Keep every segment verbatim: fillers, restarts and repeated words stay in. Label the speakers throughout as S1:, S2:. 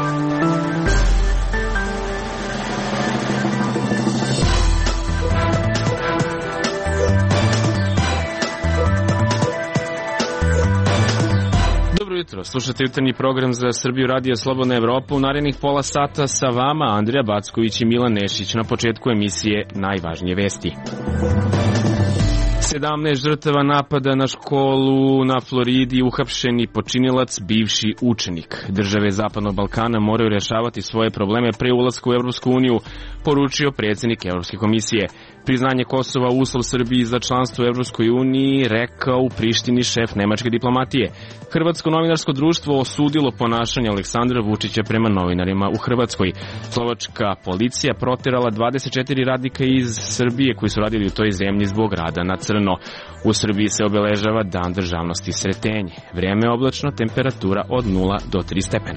S1: Slušate jutarnji program za Srbiju Radio Slobodna Evropa. U narednih pola sata sa vama Andrija Backović i Milan Nešić. Na početku emisije najvažnije vesti. sedamnaest žrtava napada na školu na Floridi, uhapšeni počinilac, bivši učenik. Države Zapadnog Balkana moraju rešavati svoje probleme pre ulaska u Evropsku uniju, poručio predsjednik Evropske komisije. Priznanje Kosova uslov Srbiji za članstvo u Evropskoj uniji, rekao u Prištini šef nemačke diplomatije. Hrvatsko novinarsko društvo osudilo ponašanje Aleksandra Vučića prema novinarima u Hrvatskoj. Slovačka policija proterala dvadeset četiri radnika iz Srbije koji su radili u toj zemlji zbog rada na crno. U Srbiji se obeležava Dan državnosti Sretenje. Vrijeme je oblačno, temperatura od nula do tri stepena.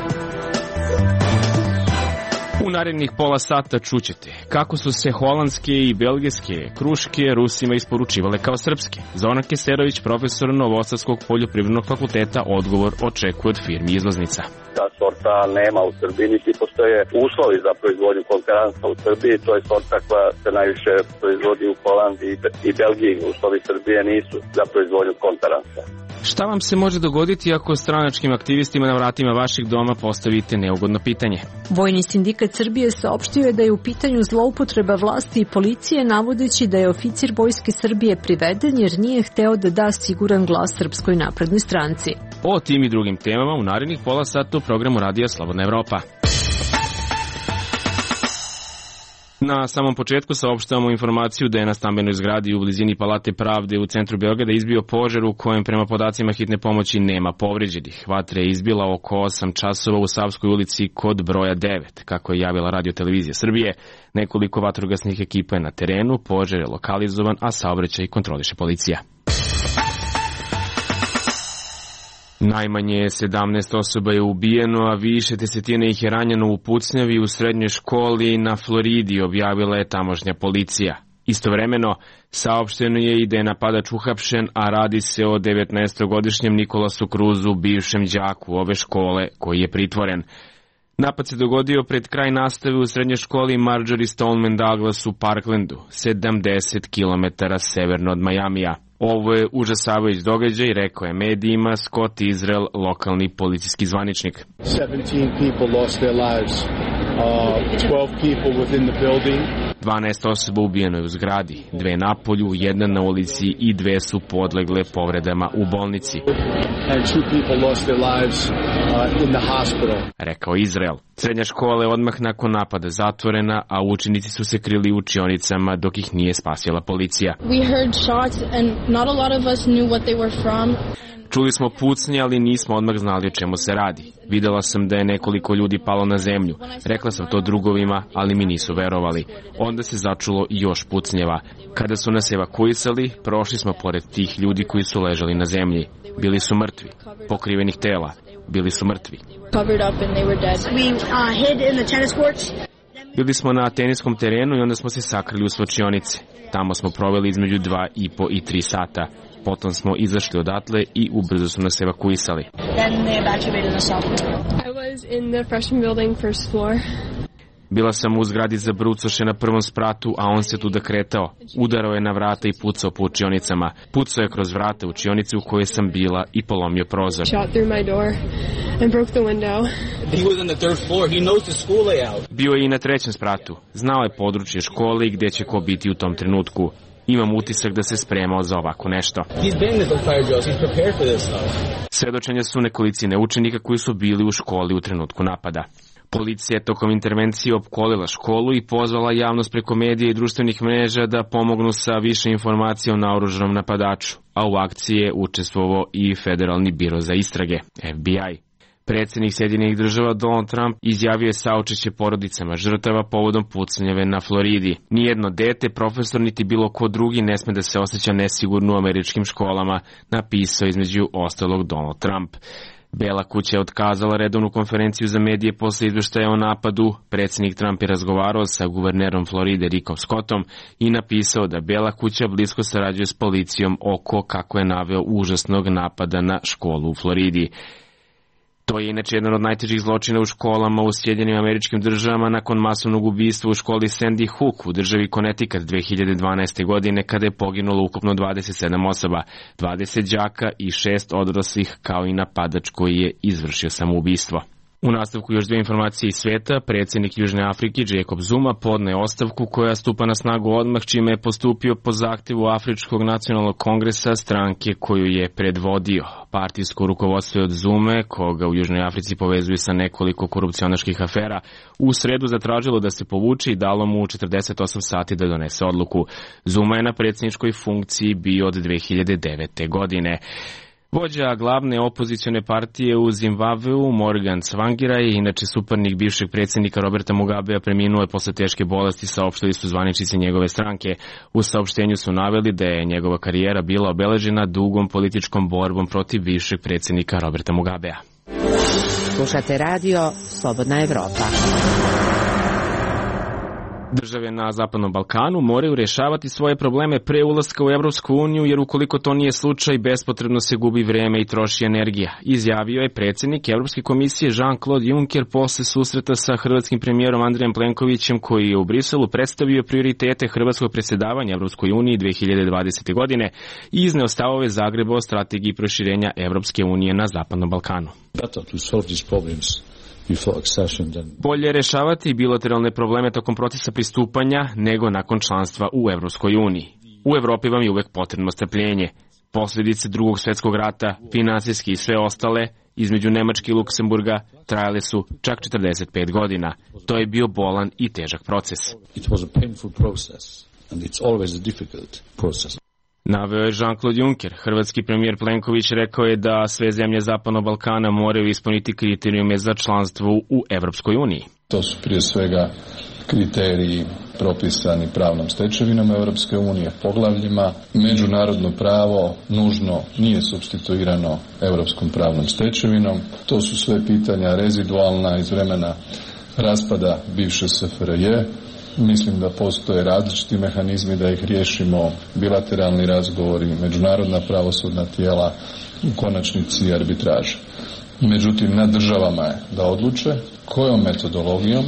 S1: U narednih pola sata čućete kako su se holandske i belgijske kruške Rusima isporučivale kao srpske. Zoran Keserović, profesor Novosadskog poljoprivrednog fakulteta, odgovor očekuje od firmi izvoznica.
S2: Ta sorta nema u Srbiji, niti postoje uslovi za proizvodnju konkaransa u Srbiji. To je sorta koja se najviše proizvodi u Holandiji i Belgiji. Uslovi Srbije nisu za proizvodnju konkaransa.
S1: Šta vam se može dogoditi ako stranačkim aktivistima na vratima vašeg doma postavite neugodno pitanje?
S3: Vojni sindikat Srbije saopštio je da je u pitanju zloupotreba vlasti i policije, navodeći da je oficir Vojske Srbije priveden jer nije hteo da da siguran glas Srpskoj naprednoj stranci.
S1: O tim i drugim temama u narednih pola sata u programu Radija Slobodna Evropa. Na samom početku saopštavamo informaciju da je na stambenoj zgradi u blizini Palate Pravde u centru Beograda izbio požar u kojem prema podacima hitne pomoći nema povređenih. Vatra je izbila oko osam časova u Savskoj ulici kod broja devet, kako je javila Radio Televizija Srbije. Nekoliko vatrogasnih ekipa je na terenu, požar je lokalizovan, a saobraćaj kontroliše policija. Najmanje sedamnaest osoba je ubijeno, a više desetina ih je ranjeno u pucnjavi u srednjoj školi na Floridi, objavila je tamošnja policija. Istovremeno, saopšteno je i da je napadač uhapšen, a radi se o devetnaestogodišnjem Nikolasu Kruzu, bivšem đaku ove škole, koji je pritvoren. Napad se dogodio pred kraj nastave u srednjoj školi Marjorie Stoneman Douglas u Parklandu, sedamdeset kilometara severno od Majamija. Ovo je užasavajući događaj, rekao je medijima Scott Israel, lokalni policijski zvaničnik. dvanaest osoba ubijeno je u zgradi, dve na polju, jedna na ulici i dve su podlegle povredama u bolnici, rekao Izrael. Srednja škola je odmah nakon napada zatvorena, a učenici su se krili u učionicama dok ih nije spasila policija. Čuli smo pucnje, ali nismo odmah znali o čemu se radi. Videla sam da je nekoliko ljudi palo na zemlju. Rekla sam to drugovima, ali mi nisu verovali. Onda se začulo još pucnjeva. Kada su nas evakuisali, prošli smo pored tih ljudi koji su ležali na zemlji. Bili su mrtvi, pokrivenih tela. Bili su mrtvi. Bili smo na teniskom terenu i onda smo se sakrili u slačionice. Tamo smo proveli između dva i po i tri sata. Potom smo izašli odatle i ubrzo su nas evakuisali. Bila sam u zgradi za brucoše na prvom spratu, a on se tuda kretao. Udarao je na vrata i pucao po učionicama. Pucao je kroz vrata učionice u kojoj sam bila i polomio prozor. Bio je i na trećem spratu. Znao je područje škole i gdje će ko biti u tom trenutku. Imam utisak da se spremao za ovako nešto. Svedočenja su nekolicine učenika koji su bili u školi u trenutku napada. Policija je tokom intervencije opkolila školu i pozvala javnost preko medija i društvenih mreža da pomognu sa više informacija o naoružanom napadaču, a u akciji je učestvovao i Federalni biro za istrage, F B I. Predsjednik Sjedinjenih Država Donald Trump izjavio je saučešće porodicama žrtava povodom pucnjave na Floridi. Nijedno dete, profesor niti bilo ko drugi ne sme da se osjeća nesigurno u američkim školama, napisao između ostalog Donald Trump. Bela kuća je otkazala redovnu konferenciju za medije posle izveštaja o napadu. Predsjednik Trump je razgovarao sa guvernerom Floride Rickom Scottom i napisao da Bela kuća blisko sarađuje s policijom oko, kako je naveo, užasnog napada na školu u Floridi. To je inače jedan od najtežih zločina u školama u Sjedinjenim Američkim Državama nakon masovnog ubistva u školi Sandy Hook u državi Connecticut dve hiljade dvanaeste. godine kada je poginulo ukupno dvadeset sedam osoba, dvadeset đaka i šest odraslih kao i napadač koji je izvršio samoubistvo. U nastavku još dve informacije iz sveta. Predsjednik Južne Afrike Jacob Zuma podne ostavku koja stupa na snagu odmah, čime je postupio po zahtjevu Afričkog nacionalnog kongresa, stranke koju je predvodio. Partijsko rukovodstvo je od Zume, koga u Južnoj Africi povezuje sa nekoliko korupcionaških afera, u sredu zatražilo da se povuče i dalo mu četrdeset osam sati da donese odluku. Zuma je na predsjedničkoj funkciji bio od dve hiljade devete. godine. Vođa glavne opozicione partije u Zimbabveu, Morgan Tsvangirai, inače suparnik bivšeg predsjednika Roberta Mugabea, preminuo je posle teške bolesti, saopštili su zvaničnici njegove stranke. U saopštenju su naveli da je njegova karijera bila obeležena dugom političkom borbom protiv bivšeg predsjednika Roberta Mugabea.
S4: Slušate radio Slobodna Evropa.
S1: Države na Zapadnom Balkanu moraju rješavati svoje probleme pre ulaska u Evropsku uniju, jer ukoliko to nije slučaj, bespotrebno se gubi vreme i troši energija, izjavio je predsjednik Evropske komisije Jean-Claude Juncker posle susreta sa hrvatskim premijerom Andrejem Plenkovićem, koji je u Briselu predstavio prioritete hrvatskog predsjedavanja Evropskoj uniji dve hiljade dvadesete. godine i izneo stavove Zagreba o strategiji proširenja Evropske unije na Zapadnom Balkanu. Bolje je rješavati bilateralne probleme tokom procesa pristupanja nego nakon članstva u Evropskoj uniji. U Evropi vam je uvek potrebno strpljenje. Posljedice drugog svjetskog rata, finansijski i sve ostale, između Nemačke i Luksemburga, trajale su čak četrdeset pet godina. To je bio bolan i težak proces. Naveo je Jean-Claude Juncker. Hrvatski premijer Plenković rekao je da sve zemlje Zapadnog Balkana moraju ispuniti kriterijume za članstvo u Evropskoj uniji.
S5: To su prije svega kriteriji propisani pravnom stečevinom Evropske unije, poglavljima. Međunarodno pravo nužno nije supstituirano europskom pravnom stečevinom. To su sve pitanja rezidualna iz vremena raspada bivše S F R J. Mislim da postoje različiti mehanizmi da ih riješimo, bilateralni razgovori, međunarodna pravosudna tijela, u konačnici arbitraža. Međutim, na državama je da odluče kojom metodologijom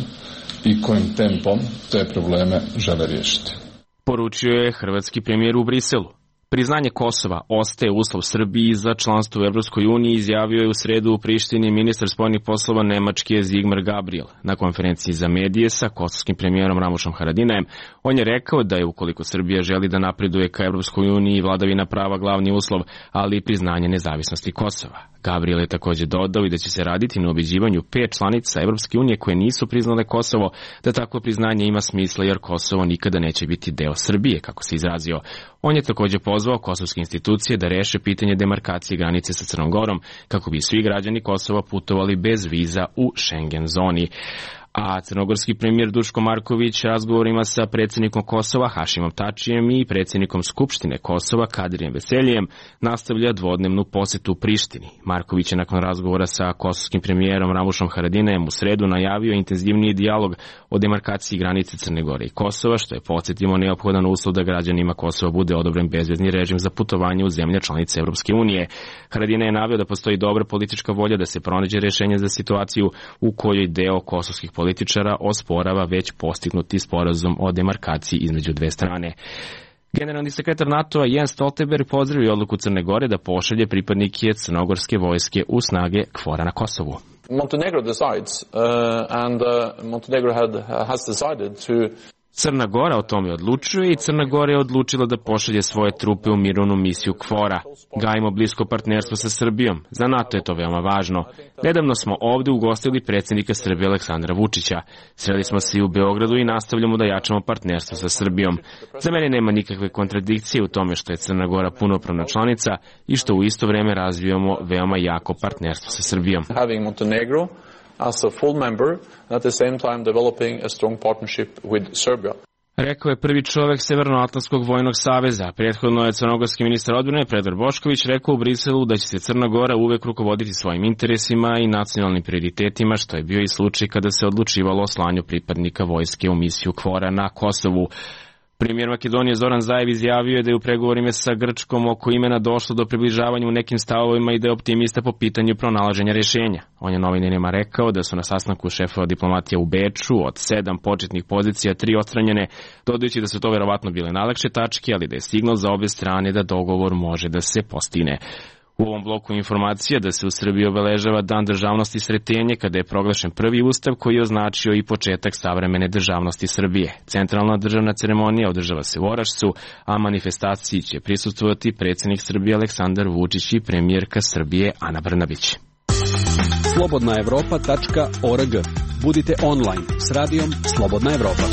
S5: i kojim tempom te probleme žele riješiti.
S1: Poručio je hrvatski premijer u Briselu. Priznanje Kosova ostaje uslov Srbiji za članstvo u Evropskoj uniji, izjavio je u sredu u Prištini ministar spoljnih poslova Nemačke Sigmar Gabriel. Na konferenciji za medije sa kosovskim premijerom Ramušom Haradinajem, on je rekao da je ukoliko Srbija želi da napreduje ka Evropskoj uniji, vladavina prava glavni uslov, ali i priznanje nezavisnosti Kosova. Gabriel je također dodao i da će se raditi na ubeđivanju pet članica Evropske unije koje nisu priznale Kosovo, da takvo priznanje ima smisla jer Kosovo nikada neće biti deo Srbije, kako se izrazio. On je također pozvao kosovske institucije da reše pitanje demarkacije granice sa Crnom Gorom, kako bi svi građani Kosova putovali bez viza u Schengen zoni. A crnogorski premijer Duško Marković razgovorima sa predsjednikom Kosova Hašimom Tačijem i predsjednikom Skupštine Kosova Kadrijem Veseljem nastavlja dvodnevnu posjetu u Prištini. Marković je nakon razgovora sa kosovskim premijerom Ramušom Haradinajem u sredu najavio intenzivniji dijalog o demarkaciji granice Crne Gore i Kosova, što je, podsjetimo, neophodan uslov da građanima Kosova bude odobren bezvizni režim za putovanje u zemlje članice Evropske unije. Haradinaj je naveo da postoji dobra politička volja da se pronađe rješenje za situaciju u kojoj deo kosovskih političara osporava već postignuti sporazum o demarkaciji između dve strane. Generalni sekretar NATO-a Jens Stoltenberg pozdravio odluku Crne Gore da pošalje pripadnike crnogorske vojske u snage KFOR-a na Kosovu.
S6: Montenegro decides uh, and uh, Montenegro had, has decided to
S1: Crna Gora o tome odlučuje i Crna Gora je odlučila da pošalje svoje trupe u mirovnu misiju KFOR-a. Gajimo blisko partnerstvo sa Srbijom. Za NATO je to veoma važno. Nedavno smo ovdje ugostili predsjednika Srbije Aleksandra Vučića. Sreli smo se i u Beogradu i nastavljamo da jačamo partnerstvo sa Srbijom. Za mene nema nikakve kontradikcije u tome što je Crna Gora punopravna članica i što u isto vrijeme razvijamo veoma jako partnerstvo sa Srbijom.
S6: Having Montenegro as a full member, at the same time developing a strong partnership with Serbia.
S1: Rekao je prvi čovjek Severnoatlantskog vojnog saveza. Prethodno je crnogorski ministar odbrane Predrag Bošković rekao u Briselu da će se Crna Gora uvek rukovoditi svojim interesima i nacionalnim prioritetima, što je bio i slučaj kada se odlučivalo o slanju pripadnika vojske u misiju KFOR-a na Kosovu. Premijer Makedonije Zoran Zaev izjavio je da je u pregovorima sa Grčkom oko imena došlo do približavanja u nekim stavovima i da je optimista po pitanju pronalaženja rješenja. On je novinarima rekao da su na sastanku šefova diplomatija u Beču od sedam početnih pozicija tri odstranjene, dodajući da su to verovatno bile najlakše tačke, ali da je signal za obe strane da dogovor može da se postigne. U ovom bloku informacija da se u Srbiji obeležava Dan državnosti Sretenje kada je proglašen prvi ustav koji je označio i početak savremene državnosti Srbije. Centralna državna ceremonija održava se u Orašcu, a manifestaciji će prisustvovati predsjednik Srbije Aleksandar Vučić i premijerka Srbije Ana Brnabić.
S7: slobodna evropa tačka org. Budite online s radijom Slobodna Evropa.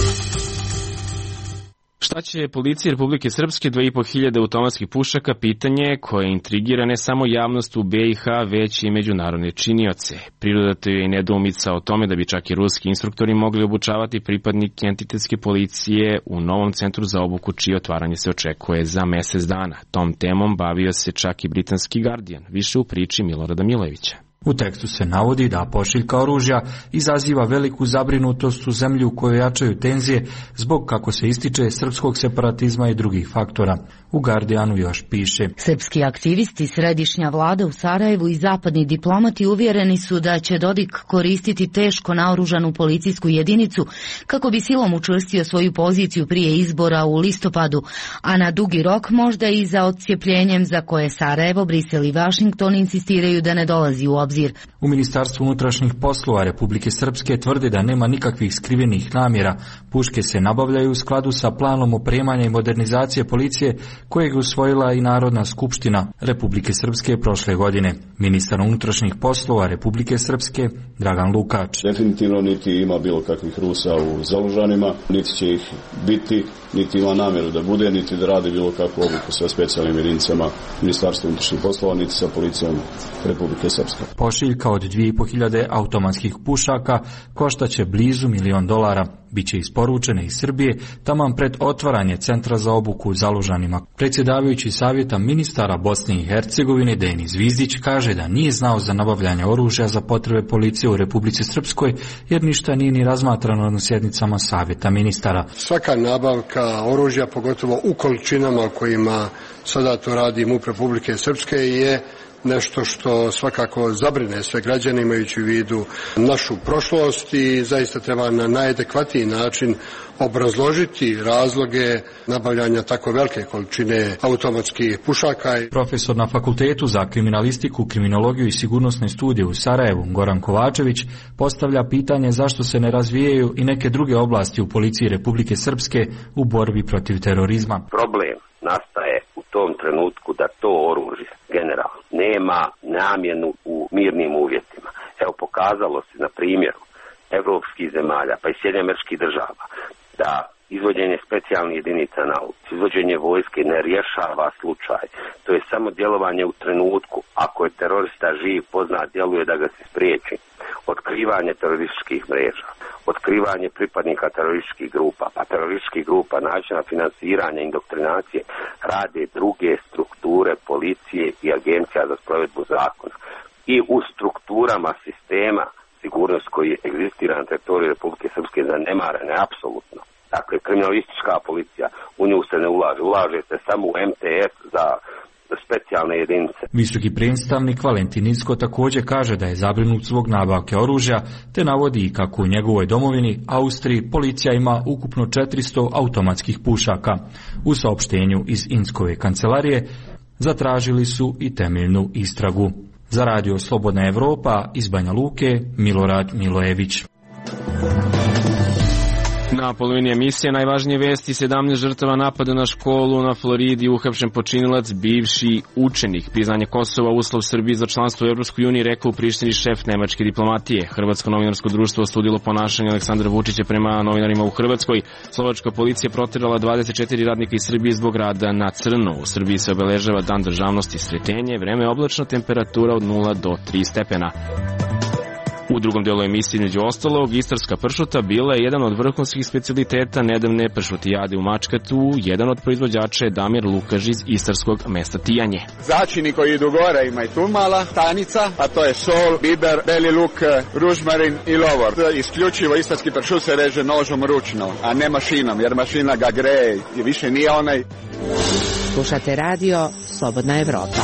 S1: Šta će policija Republike Srpske dve i po hiljade automatskih pušaka, pitanje koje intrigira ne samo javnost u B i H, već i međunarodne činioce. Prirodata je i nedoumica o tome da bi čak i ruski instruktori mogli obučavati pripadnike entitetske policije u novom centru za obuku, čije otvaranje se očekuje za mesec dana. Tom temom bavio se čak i britanski Guardian, više u priči Milorada Milojevića.
S8: U tekstu se navodi da pošiljka oružja izaziva veliku zabrinutost u zemlji u kojoj jačaju tenzije zbog, kako se ističe, srpskog separatizma i drugih faktora. U Guardianu još piše:
S9: Srpski aktivisti, središnja vlada u Sarajevu i zapadni diplomati uvjereni su da će Dodik koristiti teško naoružanu policijsku jedinicu kako bi silom učvrstio svoju poziciju prije izbora u listopadu, a na dugi rok možda i za odcijepljenjem za koje Sarajevo, Brisel i Vašington insistiraju da ne dolazi u obzir.
S8: U Ministarstvu unutrašnjih poslova Republike Srpske tvrde da nema nikakvih skrivenih namjera. Puške se nabavljaju u skladu sa planom opremanja i modernizacije policije kojeg je usvojila i Narodna skupština Republike Srpske prošle godine. Ministar unutrašnjih poslova Republike Srpske Dragan Lukač:
S10: Definitivno niti ima bilo kakvih Rusa u Zalužanima, niti će ih biti, niti ima namjeru da bude, niti da radi bilo kakvu obuku sa specijalnim jedinicama Ministarstva unutrašnjih poslova, niti sa policijom Republike Srpske.
S8: Pošiljka od dvije i po hiljade automatskih pušaka koštaće blizu milion dolara. Biće isporučene iz Srbije taman pred otvaranje centra za obuku u Zalužanima. Predsjedavajući savjeta ministara Bosne i Hercegovine Denis Zvizdić kaže da nije znao za nabavljanje oružja za potrebe policije u Republici Srpskoj, jer ništa nije ni razmatrano na sjednicama savjeta ministara.
S11: Svaka nabavka oružja, pogotovo u količinama u kojima sada to radi MUP Republike Srpske, je nešto što svakako zabrine sve građane, imajući u vidu našu prošlost, i zaista treba na najadekvatniji način obrazložiti razloge nabavljanja tako velike količine automatskih pušaka.
S8: Profesor na Fakultetu za kriminalistiku, kriminologiju i sigurnosne studije u Sarajevu Goran Kovačević postavlja pitanje zašto se ne razvijaju i neke druge oblasti u policiji Republike Srpske u borbi protiv terorizma.
S2: Problem nastaje u tom trenutku da to oružje generalno nema namjenu u mirnim uvjetima. Evo, pokazalo se na primjeru evropskih zemalja pa i Sjedinjenih Američkih Država da izvođenje specijalnih jedinica na ulici, izvođenje vojske ne rješava slučaj. To je samo djelovanje u trenutku. Ako je terorista živ, poznat, djeluje da ga se spriječi. Otkrivanje terorističkih mreža, otkrivanje pripadnika terorističkih grupa, pa terorističkih grupa, načina finansiranja, indoktrinacije, rade druge strukture policije i agencija za sprovedbu zakona. I u strukturama sistema sigurnost koji egzistira na teritoriju Republike Srpske zanemarene apsolutno. Dakle, kriminalistička policija, u nju se ne ulaže, ulaže se samo u M T S za specijalne jedinice.
S8: Visoki predstavnik Valentin Incko također kaže da je zabrinut zbog nabavke oružja, te navodi i kako u njegovoj domovini, Austriji, policija ima ukupno četiristo automatskih pušaka. U saopštenju iz Inckove kancelarije zatražili su i temeljnu istragu. Za radio Slobodna Evropa iz Banja Luke, Milorad Milojević.
S1: Na polovini emisije najvažnije vesti: sedamnaest žrtava napada na školu na Floridi, uhapšen počinilac, bivši učenik. Priznanje Kosova uslov Srbiji za članstvo u Evropskoj uniji, rekao u Prištini šef nemačke diplomatije. Hrvatsko novinarsko društvo osudilo ponašanje Aleksandra Vučića prema novinarima u Hrvatskoj. Slovačka policija protjerala dvadeset četiri radnika iz Srbije zbog rada na crno. U Srbiji se obeležava Dan državnosti Sretenje, vreme je oblačno, temperatura od nula do tri stepena. U U drugom delu emisije, među ostalog, istarska pršuta bila je jedan od vrhunskih specijaliteta nedavne pršutijade u Mačkatu. Jedan od proizvođača je Damir Lukaž iz istarskog mesta Tijanje.
S12: Začini koji idu gore ima i tu mala tanica, a to je sol, biber, beli luk, ružmarin i lovor. Isključivo istarski pršut se reže nožom ručno, a ne mašinom, jer mašina ga greje i više nije onaj.
S4: Slušate radio Slobodna Evropa.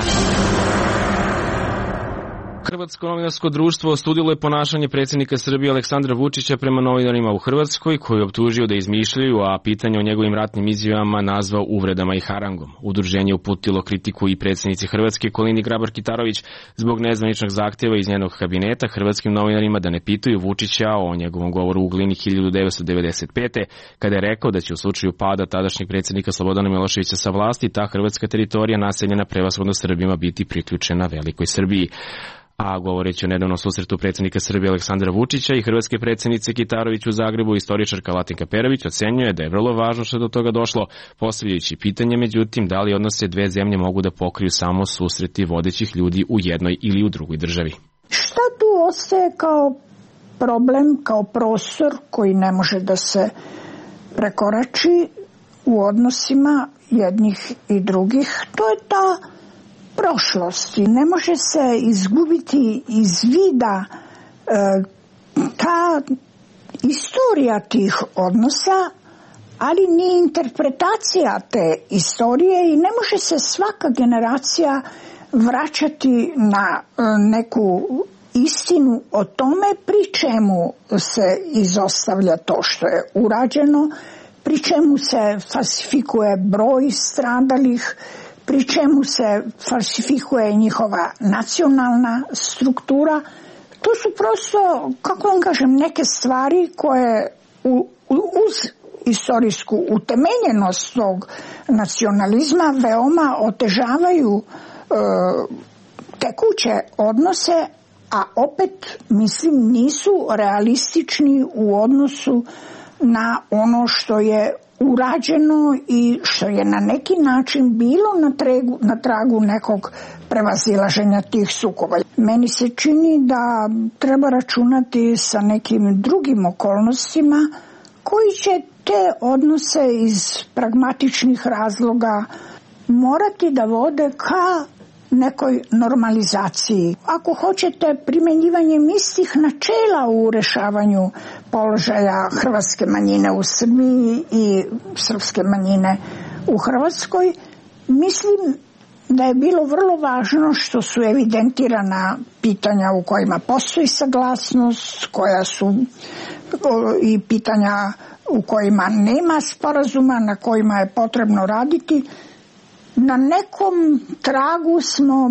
S1: Hrvatsko novinarsko društvo osudilo je ponašanje predsjednika Srbije Aleksandra Vučića prema novinarima u Hrvatskoj, koji je optužio da izmišljaju, a pitanje o njegovim ratnim izjavama nazvao uvredama i harangom. Udruženje uputilo kritiku i predsjednici Hrvatske Kolindi Grabar-Kitarović zbog nezvaničnog zahtjeva iz njenog kabineta hrvatskim novinarima da ne pitaju Vučića o njegovom govoru u Glini hiljadu devetsto devedeset pete. kada je rekao da će u slučaju pada tadašnjeg predsjednika Slobodana Miloševića sa vlasti ta hrvatska teritorija naseljena prevashodno Srbima biti priključena Velikoj Srbiji. A govoreći o nedavnom susretu predsjednika Srbije Aleksandra Vučića i hrvatske predsjednice Kitarović u Zagrebu, istoričarka Latinka Perović ocenjuje da je vrlo važno što do toga došlo, postavljajući pitanje, međutim, da li odnose dve zemlje mogu da pokriju samo susreti vodećih ljudi u jednoj ili u drugoj državi.
S13: Šta tu ostaje kao problem, kao prostor koji ne može da se prekorači u odnosima jednih i drugih? To je ta prošlosti. Ne može se izgubiti iz vida e, ta istorija tih odnosa, ali ni interpretacija te istorije i ne može se svaka generacija vraćati na e, neku istinu o tome pri čemu se izostavlja to što je urađeno, pri čemu se falsifikuje broj stradalih, pri čemu se falsifikuje njihova nacionalna struktura. To su prosto, kako vam kažem, neke stvari koje u, uz istorijsku utemeljenost tog nacionalizma veoma otežavaju e, tekuće odnose, a opet, mislim, nisu realistični u odnosu na ono što je urađeno i što je na neki način bilo na, tregu, na tragu nekog prevazilaženja tih sukoba. Meni se čini da treba računati sa nekim drugim okolnostima koji će te odnose iz pragmatičnih razloga morati da vode ka nekoj normalizaciji. Ako hoćete, primjenjivanjem istih načela u rešavanju položaja hrvatske manjine u Srbiji i srpske manjine u Hrvatskoj, mislim da je bilo vrlo važno što su evidentirana pitanja u kojima postoji saglasnost, koja su i pitanja u kojima nema sporazuma, na kojima je potrebno raditi. Na nekom tragu smo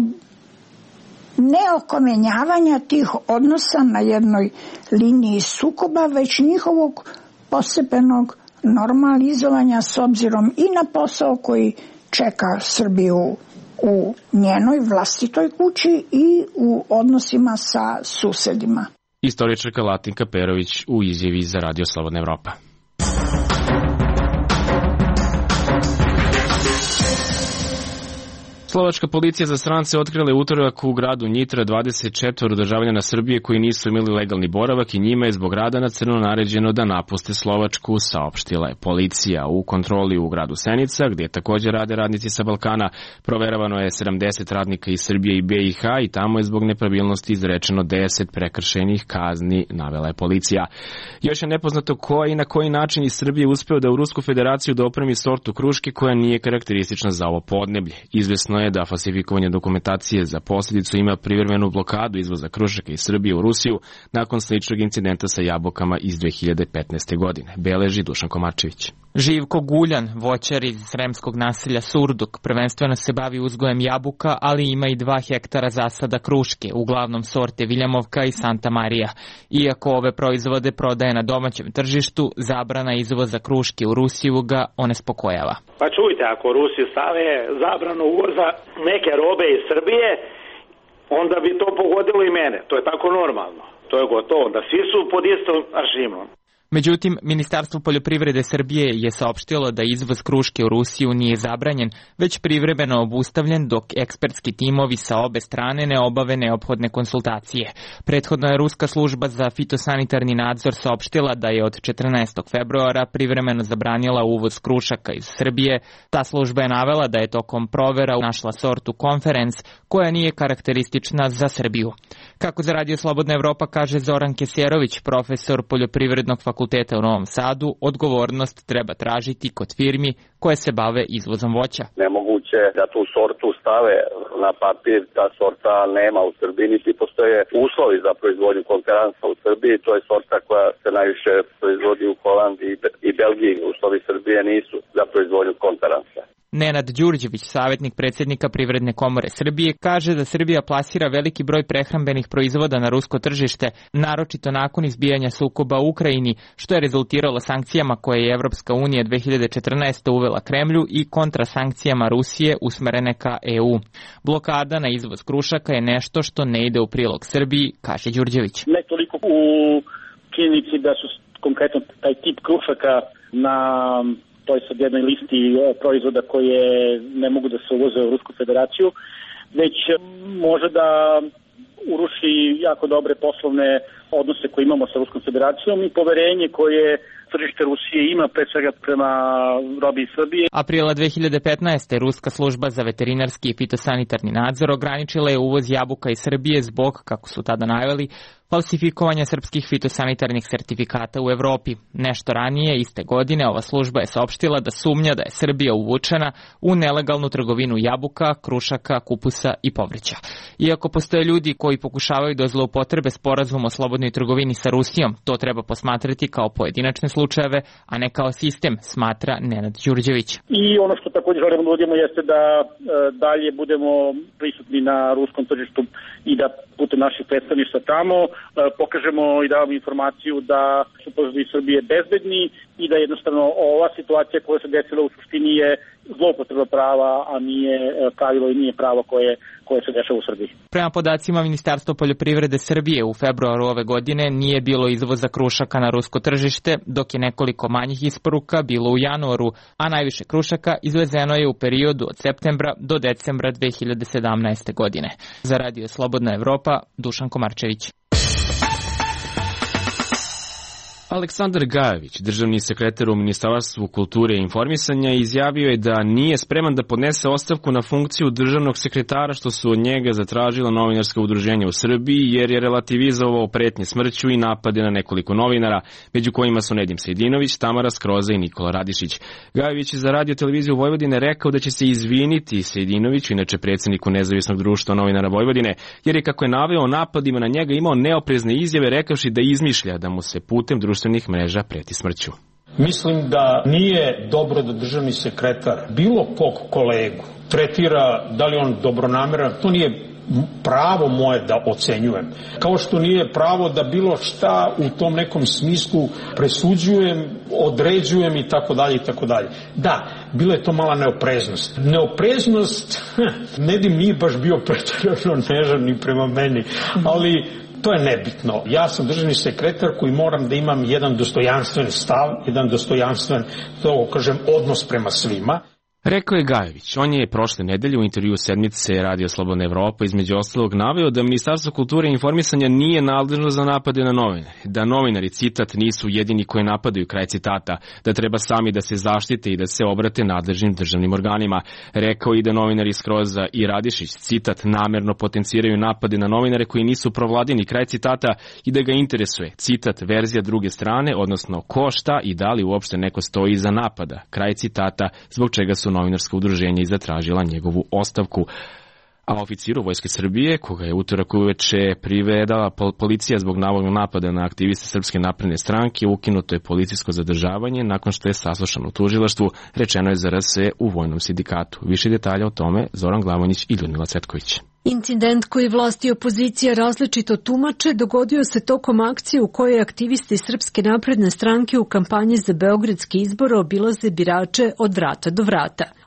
S13: neokomenjavanja tih odnosa na jednoj liniji sukoba, već njihovog postepenog normalizovanja s obzirom i na posao koji čeka Srbiju u njenoj vlastitoj kući i u odnosima sa susedima.
S1: Istoričarka Latinka Perović u izjavi za Radio Slobodna Evropa. Slovačka policija za strance otkrila je utorak u gradu Njitra dvadeset četiri državljana Srbije koji nisu imali legalni boravak i njima je zbog rada na crno naređeno da napuste Slovačku, saopštila je policija. U kontroli u gradu Senica, gdje također rade radnici sa Balkana, proveravano je sedamdeset radnika iz Srbije i B i H i tamo je zbog nepravilnosti izrečeno deset prekršajnih kazni, navela je policija. Još je nepoznato ko i na koji način iz Srbije uspeo da u Rusku federaciju dopremi sortu kruške koja nije karakteristična za ovo podneblje. Izvesno je da falsifikovanje dokumentacije za posljedicu ima privremenu blokadu izvoza krušaka iz Srbije u Rusiju nakon sličnog incidenta sa jabukama iz dve hiljade petnaeste. godine, beleži Dušan Komarčević.
S14: Živko Guljan, voćar iz sremskog naselja Surduk, prvenstveno se bavi uzgojem jabuka, ali ima i dva hektara zasada kruške, uglavnom sorte Viljamovka i Santa Marija. Iako ove proizvode prodaje na domaćem tržištu, zabrana izvoza kruške u Rusiju ga onespokojava.
S15: Pa čujte, ako Rusi stave zabranu uvoza neke robe iz Srbije, onda bi to pogodilo i mene. To je tako normalno. To je gotovo, da svi su pod istom aršimom.
S14: Međutim, Ministarstvo poljoprivrede Srbije je saopštilo da izvoz kruške u Rusiju nije zabranjen, već privremeno obustavljen dok ekspertski timovi sa obe strane ne obave neophodne konsultacije. Prethodno je Ruska služba za fitosanitarni nadzor saopštila da je od četrnaestog februara privremeno zabranila uvoz krušaka iz Srbije. Ta služba je navela da je tokom provera našla sortu Conference koja nije karakteristična za Srbiju. Kako za Radio Slobodna Evropa kaže Zoran Keserović, profesor poljoprivrednog fakulteta u Novom Sadu, odgovornost treba tražiti kod firmi koje se bave izvozom voća.
S2: Nemoguće da tu sortu stave na papir, ta sorta nema u Srbiji, niti postoje uslovi za proizvodnju konkaransa u Srbiji, to je sorta koja se najviše proizvodi u Holandiji i Belgiji, uslovi Srbije nisu za proizvodnju konkaransa.
S14: Nenad Đurđević, savjetnik predsjednika Privredne komore Srbije, kaže da Srbija plasira veliki broj prehrambenih proizvoda na rusko tržište, naročito nakon izbijanja sukoba u Ukrajini, što je rezultiralo sankcijama koje je Evropska unija dve hiljade četrnaeste. uvela Kremlju i kontrasankcijama Rusije usmerene ka E U. Blokada na izvoz krušaka je nešto što ne ide u prilog Srbiji, kaže Đurđević.
S16: Ne toliko u činjenici da su konkretno taj tip krušaka na toj sad jednoj listi proizvoda koje ne mogu da se uvoze u Rusku federaciju, već može da uruši jako dobre poslovne odnose koje imamo sa Ruskom federacijom i poverenje koje tržište Rusije ima pre svega prema robi iz Srbije.
S14: Aprila dve hiljade petnaeste. Ruska služba za veterinarski i fitosanitarni nadzor ograničila je uvoz jabuka iz Srbije zbog, kako su tada naveli, falsifikovanja srpskih fitosanitarnih sertifikata u Evropi. Nešto ranije, iste godine, ova služba je saopštila da sumnja da je Srbija uvučena u nelegalnu trgovinu jabuka, krušaka, kupusa i povrća. Iako postoje ljudi koji pokušavaju da zloupotrebe sporazum o slobodnoj trgovini sa Rusijom, to treba posmatrati kao pojedinačne slučajeve, a ne kao sistem, smatra Nenad Đurđević.
S16: I ono što također želimo da uradimo jeste da e, dalje budemo prisutni na ruskom tržištu i da putem naših predstavništva tamo e, pokažemo i damo informaciju da su proizvodi Srbije bezbedni i da jednostavno ova situacija koja se desila u suštini je zloupotreba prava, a nije pravilo i nije pravo koje, koje se dešava u Srbiji.
S14: Prema podacima Ministarstva poljoprivrede Srbije u februaru ove godine nije bilo izvoza krušaka na rusko tržište, dok je nekoliko manjih isporuka bilo u januaru, a najviše krušaka izvezeno je u periodu od septembra do decembra dve hiljade sedamnaeste. godine. Za Radio Slobodna Evropa, Dušan Komarčević.
S1: Aleksandar Gajević, državni sekretar u Ministarstvu kulture i informisanja, izjavio je da nije spreman da podnese ostavku na funkciju državnog sekretara, što su od njega zatražila novinarska udruženja u Srbiji, jer je relativizovao pretnje smrću i napade na nekoliko novinara, među kojima su Nedim Sejdinović, Tamara Skroza i Nikola Radišić. Gajević je za Radio televiziju Vojvodine rekao da će se izviniti Sejdinoviću, inače predsjedniku Nezavisnog društva novinara Vojvodine, jer je, kako je naveo, napadima na njega imao neoprezne izjave, rekavši da izmišlja da mu se putem društvenih mreža preti smrću.
S17: Mislim da nije dobro da državni sekretar bilo kog kolegu tretira, da li on dobronameran, to nije pravo moje da ocenjujem. Kao što nije pravo da bilo šta u tom nekom smislu presuđujem, određujem i tako dalje i tako dalje. Da, bila je to mala neopreznost. Neopreznost, Nedim nije baš bio pretjerano nežan ni prema meni, ali to je nebitno. Ja sam državni sekretar koji moram da imam jedan dostojanstven stav, jedan dostojanstven, to kažem, odnos prema svima.
S1: Rekao je Gajević. On je prošle nedelje u intervju sedmice Radio Slobodna Evropa između ostalog naveo da Ministarstvo kulture i informisanja nije nadležno za napade na novinare, da novinari, citat, nisu jedini koji napadaju, kraj citata, da treba sami da se zaštite i da se obrate nadležnim državnim organima. Rekao i da novinari Skroza i Radišić, citat, namerno potenciraju napade na novinare koji nisu provladini, kraj citata, i da ga interesuje, citat, verzija druge strane, odnosno ko, šta i da li uopšte neko stoji iza napada, kraj citata, zbog čega su novinarska udruženja i zatražila njegovu ostavku. A oficiru Vojske Srbije, koga je utorak uveče privedala policija zbog navodnog napada na aktiviste Srpske napredne stranke, ukinuto je policijsko zadržavanje nakon što je saslušan u tužilaštvu, rečeno je za R S u Vojnom sindikatu. Više detalja o tome Zoran Glavonjić i Ljudmila Cvetković.
S3: Incident koji vlasti i opozicija različito tumače dogodio se tokom akcije u kojoj aktivisti Srpske napredne stranke u kampanji za beogradski izbor obilaze birače od vrata do vrata.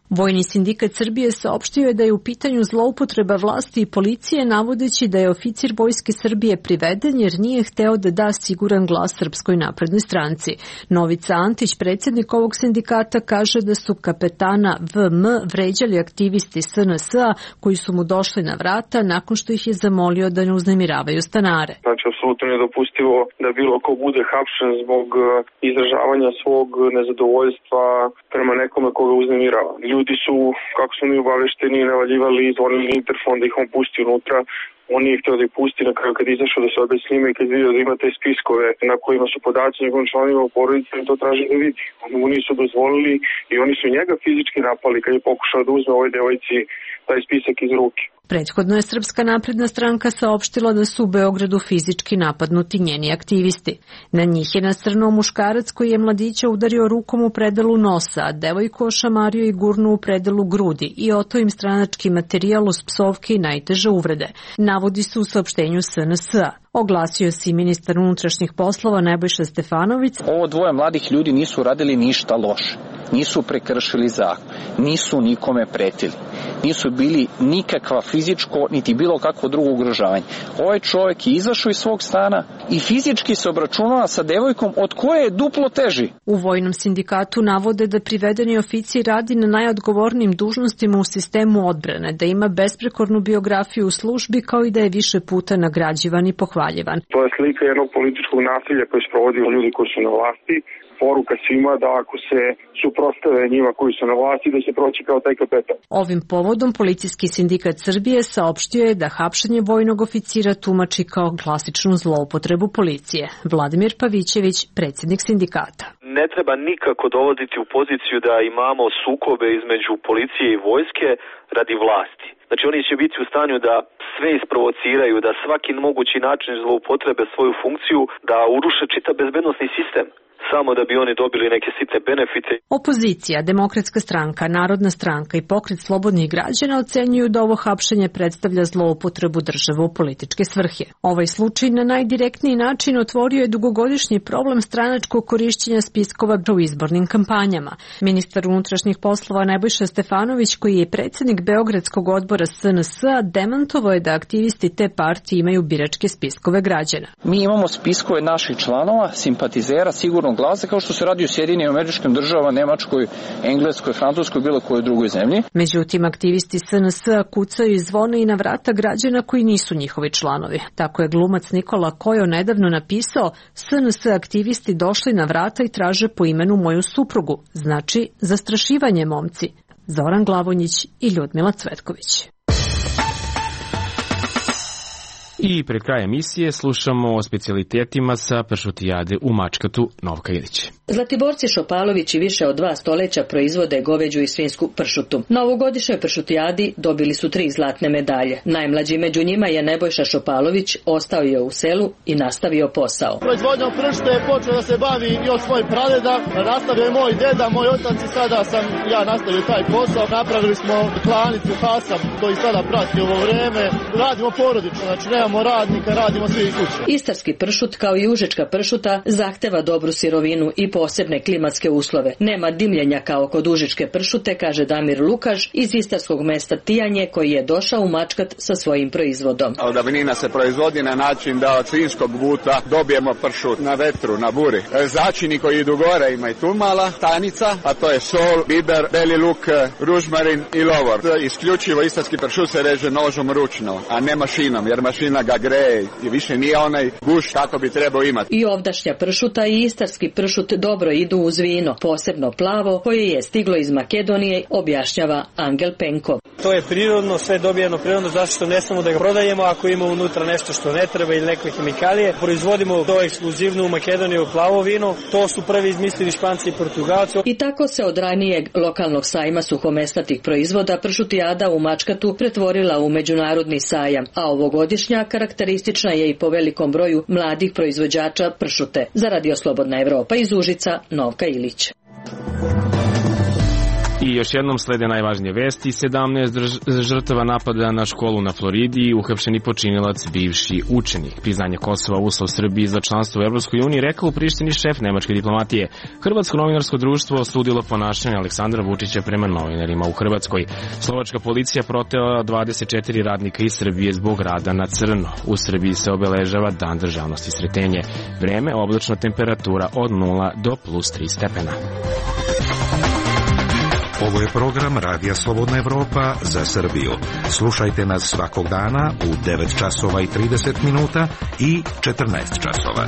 S3: Vojni sindikat Srbije saopštio je da je u pitanju zloupotreba vlasti i policije, navodeći da je oficir Vojske Srbije priveden jer nije hteo da da siguran glas Srpskoj naprednoj stranci. Novica Antić, predsjednik ovog sindikata, kaže da su kapetana V M vređali aktivisti S N S-a koji su mu došli na vrata nakon što ih je zamolio da ne uznemiravaju stanare.
S18: Znači, apsolutno je dopustivo da bilo ko bude hapšen zbog izražavanja svog nezadovoljstva prema nekome koga uznemirava. Ljudi su, kako smo mi obavešteni, navaljivali, zvonili interfon da ih on pusti unutra. On nije htio da ih pusti, na kraju kad izašao da se obe s njima i kad vidio da ima te spiskove na kojima su podaci njegovim članovima u porodici, to traži da vidi. Oni mu nisu dozvolili i oni su njega fizički napali kad je pokušao da uzme ovoj devojci taj spisak iz ruke.
S3: Prethodno je Srpska napredna stranka saopštila da su u Beogradu fizički napadnuti njeni aktivisti. Na njih je nasrnuo muškarac koji je mladića udario rukom u predelu nosa, a devojku ošamario i gurnuo u predelu grudi i oteo im stranački materijal uz psovke i najteže uvrede. Navodi se u saopštenju S N S-a. Oglasio se i ministar unutrašnjih poslova Nebojša Stefanović.
S19: Ovo dvoje mladih ljudi nisu radili ništa loše. Nisu prekršili zakon. Nisu nikome pretili. Nisu bili nikakva fizičko niti bilo kakvo drugo ugrožavanje. Ovaj čovjek je izašao iz svog stana i fizički se obračunava sa devojkom od koje je duplo teži.
S3: U vojnom sindikatu navode da privedeni oficir radi na najodgovornijim dužnostima u sistemu odbrane, da ima besprekornu biografiju u službi kao i da je više puta nagrađivan i pohvaljivan.
S18: To je slika jednog političkog nasilja koje sprovodi ljudi koji su na vlasti. Poruka svima da ako se suprotstave njima koji su na vlasti, da se proći kao taj kapetan.
S3: Ovim povodom Policijski sindikat Srbije saopštio je da hapšenje vojnog oficira tumači kao klasičnu zloupotrebu policije. Vladimir Pavićević, predsjednik sindikata.
S20: Ne treba nikako dovoditi u poziciju da imamo sukobe između policije i vojske radi vlasti. Znači oni će biti u stanju da sve isprovociraju, da svaki mogući način zloupotrebe svoju funkciju, da uruše čitav bezbednosni sistem, samo da bi oni dobili neke sitne benefite.
S3: Opozicija, Demokratska stranka, Narodna stranka i Pokret slobodnih građana ocenjuju da ovo hapšenje predstavlja zloupotrebu države u političke svrhe. Ovaj slučaj na najdirektniji način otvorio je dugogodišnji problem stranačkog korišćenja spiskova u izbornim kampanjama. Ministar unutrašnjih poslova Nebojša Stefanović, koji je predsjednik Beogradskog odbora S N S-a, demantovao je da aktivisti te partije imaju biračke spiskove građana.
S19: Mi imamo spiskove naših članova, simpatizera, sigurno glasa, kao što se radi u Sjedinjenim Američkim Državama, Nemačkoj, Engleskoj, Francuskoj, bilo kojoj drugoj zemlji.
S3: Međutim, aktivisti S N S-a kucaju i zvone i na vrata građana koji nisu njihovi članovi. Tako je glumac Nikola Kojo nedavno napisao: S N S aktivisti došli na vrata i traže po imenu moju suprugu. Znači, zastrašivanje, momci. Zoran Glavonjić i Ljudmila Cvetković.
S1: I pred kraj emisije slušamo o specijalitetima sa pršutijade u Mačkatu. Novka Ilić.
S21: Zlatiborci Šopalovići više od dva stoleća proizvode goveđu i svinjsku pršutu. Na ovogodišnjoj pršutijadi dobili su tri zlatne medalje. Najmlađi među njima je Nebojša Šopalović, ostao je u selu i nastavio posao.
S22: Proizvodnjom pršute je počeo da se bavi i od svoj pradeda, nastavio je moj deda, moj otac i sada sam ja nastavio taj posao. Napravili smo klanicu Hasam koji sada prati ovo vreme. Radimo porodično, znači nemamo radnika, radimo svi kuće.
S21: Istarski pršut kao i užička pršuta zahteva dobru sirovinu i posebne klimatske uslove. Nema dimljenja kao kod užičke pršute, kaže Damir Lukaš iz istarskog mesta Tijanje, koji je došao u Mačkat sa svojim proizvodom.
S12: Davnina se proizvodi na način da od svinjskog buta dobijemo pršut na vetru, na buri. Začini koji idu gore ima i tumala, tanica, a to je sol, biber, beli luk, ružmarin i lovor. Isključivo istarski pršut se reže nožom ručno, a ne mašinom, jer mašina ga greje i više nije onaj guš kako bi trebao imati.
S21: I ovdašnja pršuta i istarski pršut dobro idu uz vino, posebno plavo, koje je stiglo iz Makedonije, objašnjava Angel Penko.
S23: To je prirodno, sve dobijeno prirodno, zato što ne samo da ga prodajemo ako ima unutra nešto što ne treba ili neke hemikalije. Proizvodimo to ekskluzivno u Makedoniju plavo vino, to su prvi izmislili Španci i Portugalci.
S21: I tako se od ranijeg lokalnog sajma suhomesnatih proizvoda pršutijada u Mačkatu pretvorila u međunarodni sajam, a ovogodišnja karakteristična je i po velikom broju mladih proizvođača pršute. Za Radio Slobodna Evropa iz Užica, Novka Ilić.
S1: I još jednom slede najvažnije vesti. sedamnaest žrtava napada na školu na Floridi, uhapšeni počinilac bivši učenik. Priznanje Kosova uslov Srbiji za članstvo u Evropskoj uniji, rekao u Prištini šef nemačke diplomatije. Hrvatsko novinarsko društvo osudilo ponašanje Aleksandra Vučića prema novinarima u Hrvatskoj. Slovačka policija protela dvadeset četiri radnika iz Srbije zbog rada na crno. U Srbiji se obeležava Dan državnosti Sretenje. Vreme, oblačna temperatura od nula do plus tri stepena.
S5: Ovo je program Radija Slobodna Evropa za Srbiju. Slušajte nas svakog dana u devet časova i trideset minuta i četrnaest časova.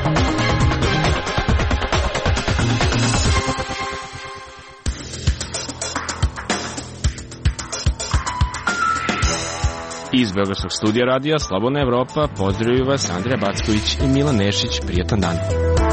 S1: Iz Beogradskog studija Radija Slobodna Evropa pozdravljaju vas Andrija Backović i Milan Nešić. Prijatan dan.